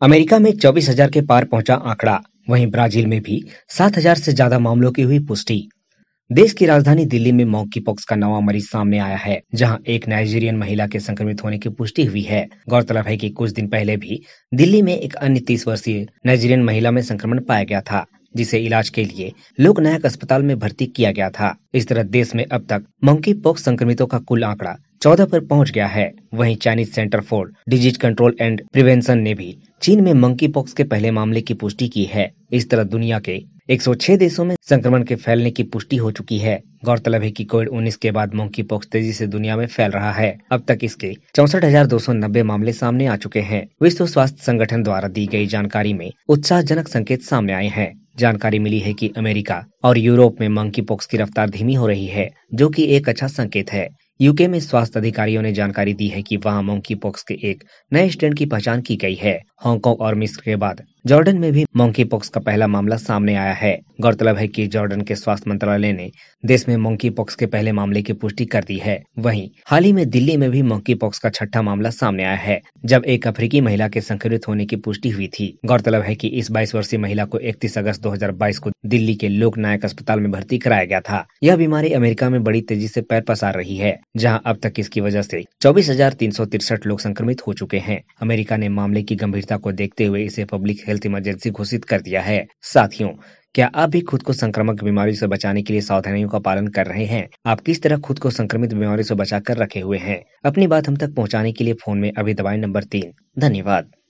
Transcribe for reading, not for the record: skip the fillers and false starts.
America में 24,000 के पार पहुंचा आंकड़ा। वहीं ब्राजील में भी 7,000 से ज्यादा मामलों की हुई पुष्टि। देश की राजधानी दिल्ली में मॉन्की पॉक्स का नवा मरीज सामने आया है, जहां एक नाइजीरियन महिला के संक्रमित होने की पुष्टि हुई है। गौरतलब है कि कुछ दिन पहले भी दिल्ली में एक अन्य 30 वर्षीय नाइजीरियन महिला में संक्रमण पाया गया था, जिसे इलाज के लिए लोकनायक अस्पताल में भर्ती किया गया था। इस तरह देश में अब तक मॉन्की पॉक्स संक्रमितों का कुल आंकड़ा 14 पर पहुंच गया है। वहीं Chinese center for disease control and prevention ने भी चीन में मंकी पॉक्स के पहले मामले की पुष्टि की है। इस तरह दुनिया के 106 देशों में संक्रमण के फैलने की पुष्टि हो चुकी है। गौरतलब है कि कोविड-19 के बाद मंकी पॉक्स तेजी से दुनिया में फैल रहा है। अब तक इसके 64,290 मामले सामने आ चुके हैं। विश्व स्वास्थ्य संगठन द्वारा दी गई जानकारी में उत्साहजनक संकेत सामने आए हैं। जानकारी मिली है कि अमेरिका और यूरोप में मंकी पॉक्स की रफ्तार धीमी हो रही है, जो कि एक अच्छा संकेत है। यूके में स्वास्थ्य अधिकारियों ने जानकारी दी है कि वहां मंकी पॉक्स के एक नए स्ट्रेन की पहचान की गई है। हांगकांग और मिस्र के बाद जॉर्डन में भी मंकी पॉक्स का पहला मामला सामने आया है। गौरतलब है कि जॉर्डन के स्वास्थ्य मंत्रालय ने देश में मंकी पॉक्स के पहले मामले की पुष्टि कर दी है। वहीं हाल ही में दिल्ली में भी मंकी पॉक्स का छठा मामला सामने आया है, जब एक अफ्रीकी महिला के संक्रमित होने की पुष्टि हुई थी। गौरतलब है कि इस 22 वर्षीय महिला को 31 अगस्त 2022 को दिल्ली के लोकनायक अस्पताल में भर्ती कराया गया था। यह बीमारी अमेरिका में बड़ी तेजी से पैर पसार रही है, जहां अब तक इसकी वजह से 24,363 लोग संक्रमित हो चुके हैं। अमेरिका ने मामले की गंभीरता को देखते हुए इसे पब्लिक हेल्थ इमरजेंसी घोषित कर दिया है। साथियों, क्या आप भी खुद को संक्रामक बीमारी से बचाने के लिए सावधानियों का पालन कर रहे हैं? आप किस तरह खुद को संक्रमित बीमारी से बचा कर रखे हुए हैं? अपनी बात हम तक पहुंचाने के लिए फोन में अभी दबाएं नंबर 3। धन्यवाद।